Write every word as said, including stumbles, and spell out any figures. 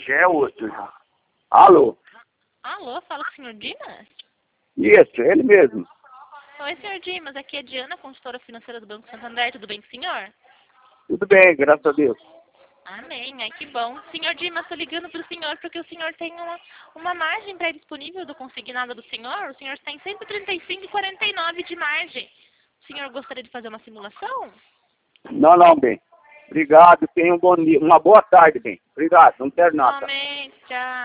já é outro já. Alô? Alô, fala com o senhor Dimas? Isso, ele mesmo. Oi, senhor Dimas, aqui é Diana, consultora financeira do Banco Santander, tudo bem com o senhor? Tudo bem, graças a Deus. Amém, ai que bom. Senhor Dimas, estou ligando para o senhor porque o senhor tem uma, uma margem pré-disponível do consignado do senhor. O senhor tem cento e trinta e cinco vírgula quarenta e nove de margem. O senhor gostaria de fazer uma simulação? Não, não, bem. Obrigado, tenha um bom dia. Uma boa tarde, bem. Obrigado, não quero nada. Amém, tchau.